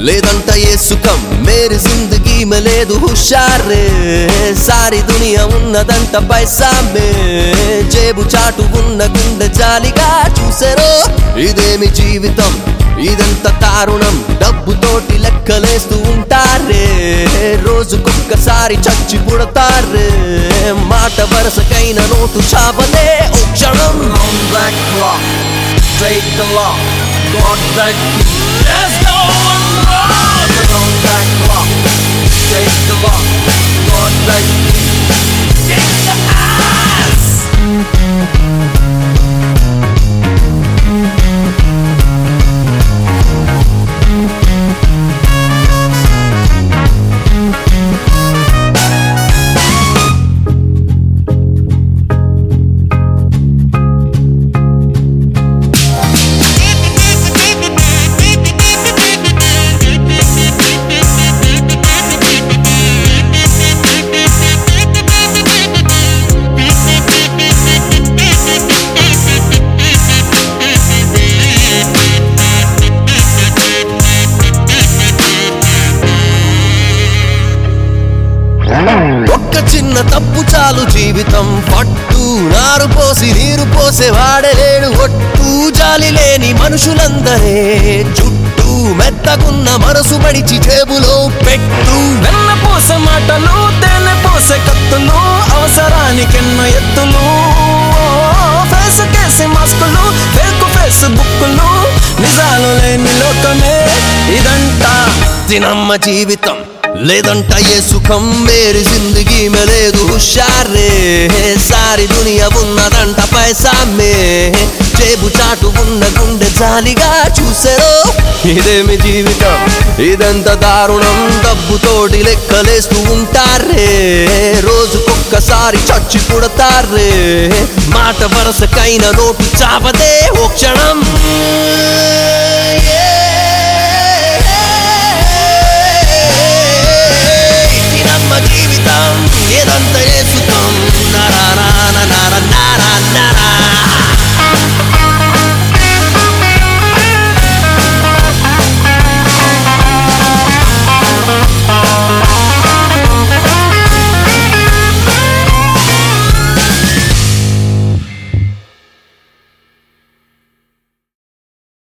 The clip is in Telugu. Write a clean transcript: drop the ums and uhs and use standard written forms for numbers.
లేదంట ఏ సుఖం మేరీ జిందగీ మే లేదు హుషారే సారీ దునియా ఉన్నదంట పైసా మే జేబు చాటు ఉన్న గుండె జాలిగా చూసారో ఇదేమి జీవితం ఇదంత దారుణం డబ్బుతోటి లెక్కలేస్తూ ఉంటారే రోజుకొక్కసారి చచ్చి పుడతారే మాట వరసకైన నోటు చావలే ఓ క్షణం Straight the law, God that there's no one wrong. On that clock, straight the law, God that kick the ass. ఒక్క చిన్న తప్పు చాలు జీవితం పట్టు నారు పోసి నీరు పోసే వాడలేడు ఒట్టు జాలి లేని మనుషులందరే చుట్టూ మెత్తగున్న మనసు మడిచి జేబులో పెట్టు వెన్న పోసే మాటలు తేనె పోసే కత్తులు అవసరానికెన్న ఎత్తులు ఫేస్ కేసి మాస్కులు ఫేక్ ఫేస్బుక్లు నిజాలు లేని లోకమే ఇదంతా తినమ్మ జీవితం లేదంట ఏ సుఖం మేరీ జిందగీ మే లేదు హుషారే సారీ దునియా ఉన్నదంట పైసా మే జేబు చాటు ఉన్న గుండె జాలిగా చూసారో ఇదేమి జీవితం ఇదంత దారుణం డబ్బుతోటి లెక్కలేస్తూ ఉంటారే రోజుకొక్కసారి చచ్చి పుడతారే మాట వరసకైన నోటు చావదే ఓ క్షణం